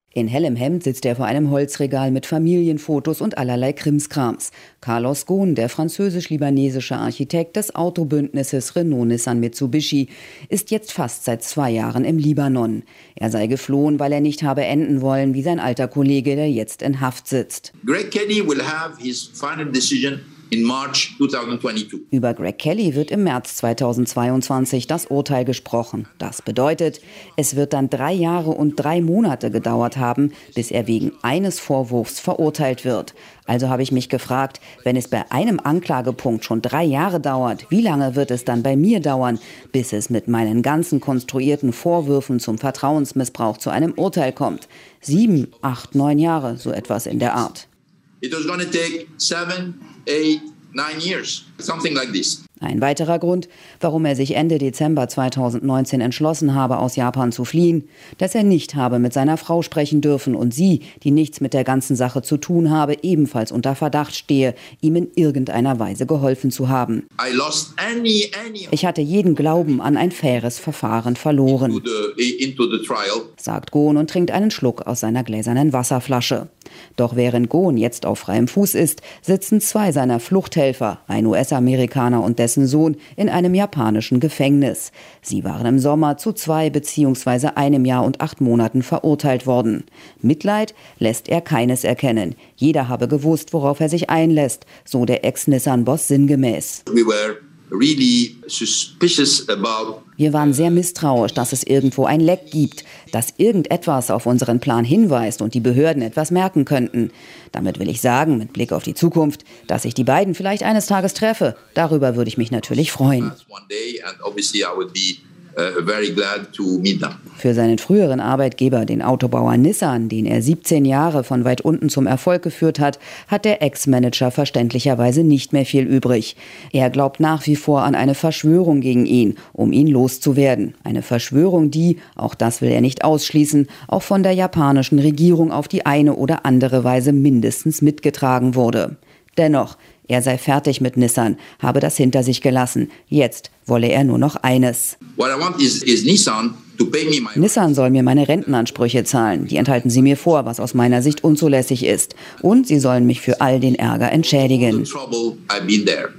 In hellem Hemd sitzt er vor einem Holzregal mit Familienfotos und allerlei Krimskrams. Carlos Ghosn, der französisch-libanesische Architekt des Autobündnisses Renault-Nissan-Mitsubishi, ist jetzt fast seit 2 Jahren im Libanon. Er sei geflohen, weil er nicht habe enden wollen wie sein alter Kollege, der jetzt in Haft sitzt. Greg Kelly will have his final decision in March 2022. Über Greg Kelly wird im März 2022 das Urteil gesprochen. Das bedeutet, es wird dann 3 Jahre und 3 Monate gedauert haben, bis er wegen eines Vorwurfs verurteilt wird. Also habe ich mich gefragt, wenn es bei einem Anklagepunkt schon 3 Jahre dauert, wie lange wird es dann bei mir dauern, bis es mit meinen ganzen konstruierten Vorwürfen zum Vertrauensmissbrauch zu einem Urteil kommt? 7, 8, 9 Jahre, so etwas in der Art. It was going to take 7, 8, 9 years, something like this. Ein weiterer Grund, warum er sich Ende Dezember 2019 entschlossen habe, aus Japan zu fliehen, dass er nicht habe mit seiner Frau sprechen dürfen und sie, die nichts mit der ganzen Sache zu tun habe, ebenfalls unter Verdacht stehe, ihm in irgendeiner Weise geholfen zu haben. Ich hatte jeden Glauben an ein faires Verfahren verloren, sagt Ghosn und trinkt einen Schluck aus seiner gläsernen Wasserflasche. Doch während Ghosn jetzt auf freiem Fuß ist, sitzen 2 seiner Fluchthelfer, ein US-Amerikaner und dessen Sohn, in einem japanischen Gefängnis. Sie waren im Sommer zu 2 bzw. 1 Jahr und 8 Monaten verurteilt worden. Mitleid lässt er keines erkennen. Jeder habe gewusst, worauf er sich einlässt, so der Ex-Nissan-Boss sinngemäß. Wir waren sehr misstrauisch, dass es irgendwo ein Leck gibt, dass irgendetwas auf unseren Plan hinweist und die Behörden etwas merken könnten. Damit will ich sagen, mit Blick auf die Zukunft, dass ich die beiden vielleicht eines Tages treffe. Darüber würde ich mich natürlich freuen. Für seinen früheren Arbeitgeber, den Autobauer Nissan, den er 17 Jahre von weit unten zum Erfolg geführt hat, hat der Ex-Manager verständlicherweise nicht mehr viel übrig. Er glaubt nach wie vor an eine Verschwörung gegen ihn, um ihn loszuwerden. Eine Verschwörung, die, auch das will er nicht ausschließen, auch von der japanischen Regierung auf die eine oder andere Weise mindestens mitgetragen wurde. Dennoch, er sei fertig mit Nissan, habe das hinter sich gelassen. Jetzt wolle er nur noch eines. Nissan soll mir meine Rentenansprüche zahlen. Die enthalten sie mir vor, was aus meiner Sicht unzulässig ist. Und sie sollen mich für all den Ärger entschädigen.